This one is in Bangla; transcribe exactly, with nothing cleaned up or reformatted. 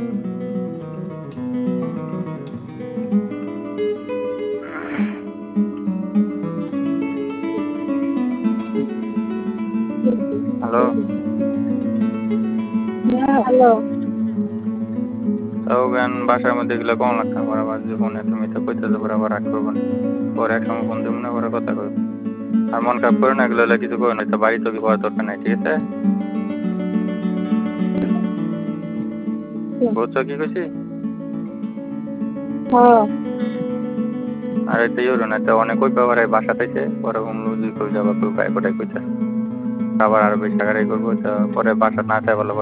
হ্যালো। হ্যাঁ, হ্যালো। তাও জ্ঞান বাসার মধ্যে গেলে কম লাগতো আবার আবার যখন তুমি তো কইতেছো পরে আবার রাগ করবো না। পরে এক সময় ফোন দেবো না পরে কথা কই। আর মন খারাপ করে না এগুলো হলে কিছু করে না তো বাড়ি তো কি করার দরকার নাই ঠিক আছে। বুঝছো কি কইছি? হ্যাঁ। আর এটা ইউরো না তো অনেক কই পাবার বাসা থেকে পরে অন্য যদি কই যাবা কই ভাই কোটাই কইতে আবার আরো বেশি টাকারাই করবো তো পরে বাসা না চাই ভালো